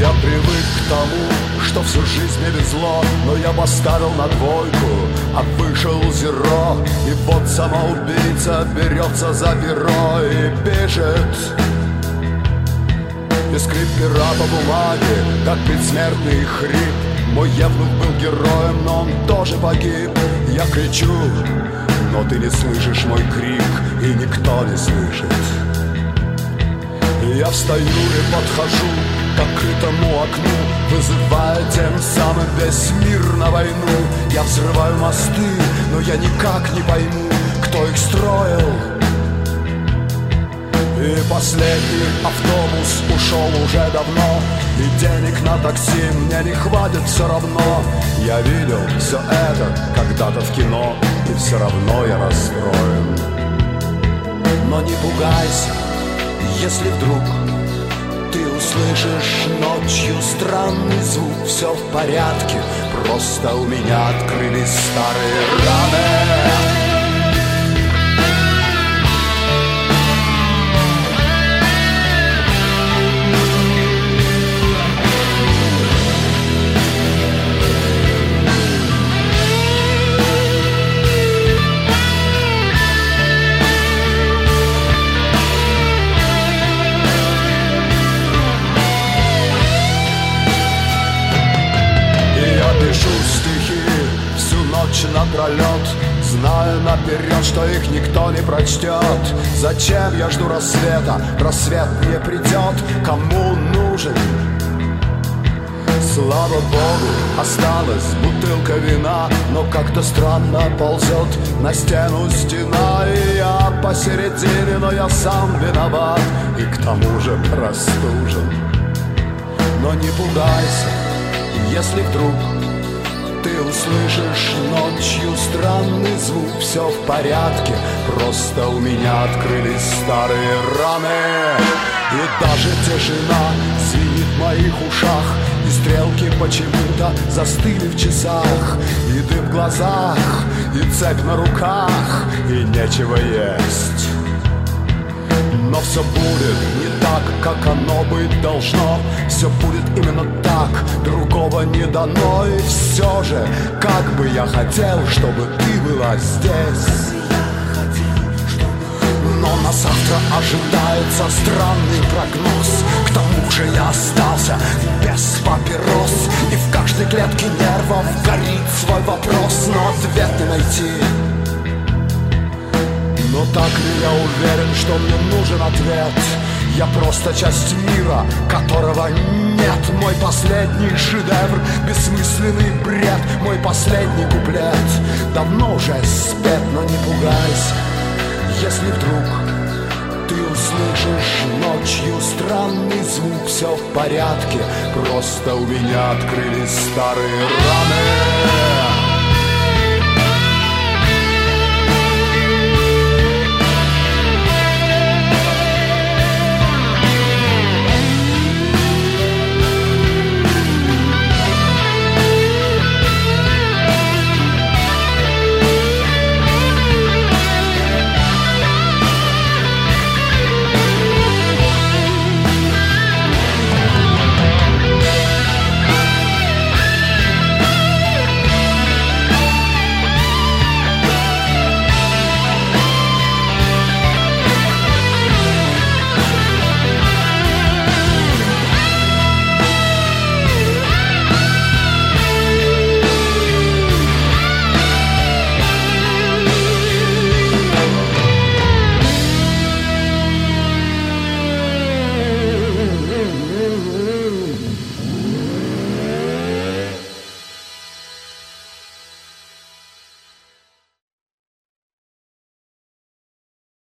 Я привык к тому, что всю жизнь не везло, но я поставил на двойку, а вышел зеро. И вот самоубийца берется за перо и пишет. И скрип пера по бумаге, как предсмертный хрип. Мой евнух был героем, но он тоже погиб. Я кричу, но ты не слышишь мой крик, и никто не слышит. Я встаю и подхожу к открытому окну, вызывая тем самым весь мир на войну. Я взрываю мосты, но я никак не пойму, кто их строил. И последний автобус ушел уже давно, и денег на такси мне не хватит все равно. Я видел все это когда-то в кино, и все равно я расстроен. Но не пугайся, если вдруг ты услышишь ночью странный звук, все в порядке, просто у меня открылись старые раны. Напролет, зная наперед, что их никто не прочтет. Зачем я жду рассвета? Рассвет не придет. Кому нужен? Слава Богу, осталась бутылка вина, но как-то странно ползет на стену стена. И я посередине, но я сам виноват, и к тому же простужен. Но не пугайся, если вдруг ты услышишь ночью странный звук, все в порядке, просто у меня открылись старые раны. И даже тишина звенит в моих ушах, и стрелки почему-то застыли в часах. И дым в глазах, и цепь на руках, и нечего есть. Но все будет не так, как оно быть должно. Все будет именно так, другого не дано. И все же, как бы я хотел, чтобы ты была здесь. Но на завтра ожидается странный прогноз. К тому же я остался без папирос, и в каждой клетке нервов горит свой вопрос, но ответ не найти. Но так ли я уверен, что мне нужен ответ? Я просто часть мира, которого нет. Мой последний шедевр, бессмысленный бред. Мой последний куплет давно уже спет. Но не пугайся, если вдруг ты услышишь ночью странный звук, все в порядке, просто у меня открылись старые раны.